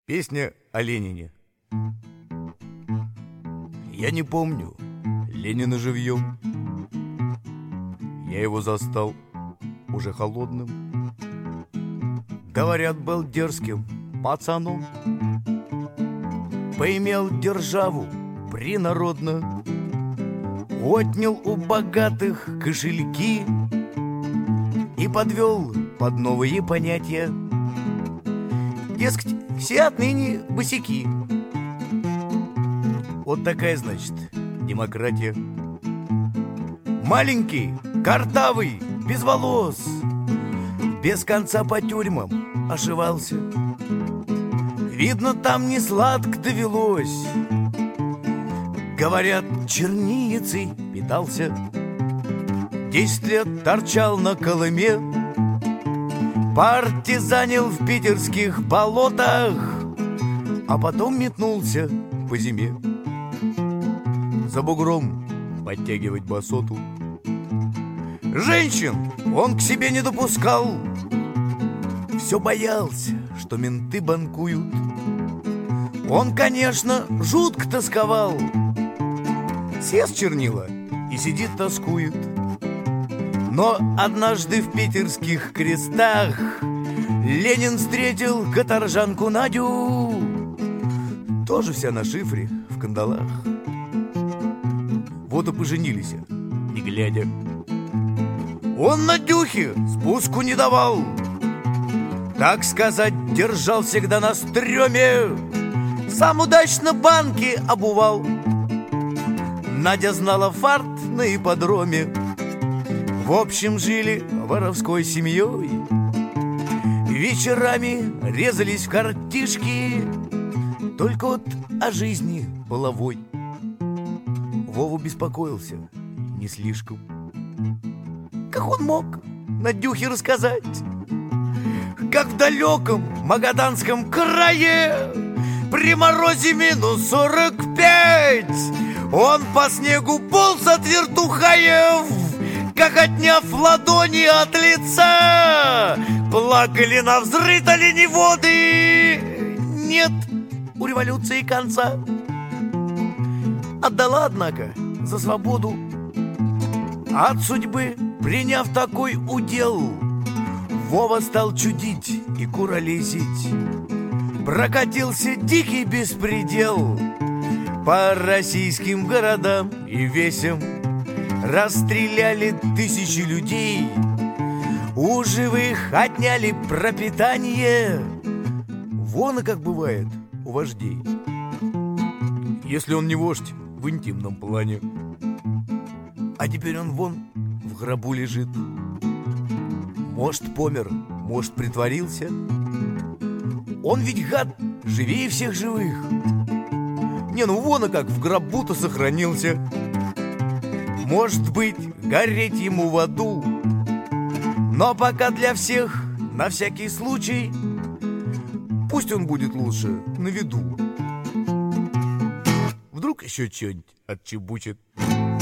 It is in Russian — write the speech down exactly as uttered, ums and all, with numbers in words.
Песня о Ленине. Я не помню Ленина живьем. Я его застал уже холодным. Говорят, был дерзким пацаном, поимел державу принародно, отнял у богатых кошельки и подвел под новые понятия. Дескать, все отныне босяки. Вот такая, значит, демократия. Маленький, картавый, без волос, без конца по тюрьмам ошивался. Видно, там не сладко довелось. Говорят, чернильницей питался. Десять лет торчал на Колыме, партизанил в питерских болотах, а потом метнулся по зиме за бугром подтягивать басоту. Женщин он к себе не допускал, все боялся, что менты банкуют. Он, конечно, жутко тосковал, съест чернила и сидит тоскует. Но однажды в питерских крестах Ленин встретил каторжанку Надю, тоже вся на шифре, в кандалах. Вот и поженились, не глядя. Он Надюхе спуску не давал, так сказать, держал всегда на стреме. Сам удачно банки обувал. Надя знала фарт на ипподроме. В общем, жили воровской семьей. Вечерами резались в картишки, только вот о жизни половой Вова беспокоился не слишком. Как он мог Надюхе рассказать, как в далеком Магаданском крае при морозе минус сорок пять он по снегу полз от вертухаев, как отняв ладони от лица. Плакали навзрыд оленеводы. Нет у революции конца. Отдала, однако, за свободу. От судьбы, приняв такой удел, Вова стал чудить и куролесить. Прокатился дикий беспредел по российским городам и весям. Расстреляли тысячи людей, у живых отняли пропитание. Вон и как бывает у вождей, если он не вождь в интимном плане. А теперь он вон в гробу лежит. Может, помер, может, притворился. Он ведь, гад, живее всех живых. Не, ну вон и как в гробу-то сохранился. Может быть, гореть ему в аду, но пока для всех, на всякий случай, пусть он будет лучше на виду. Вдруг еще что-нибудь отчебучит.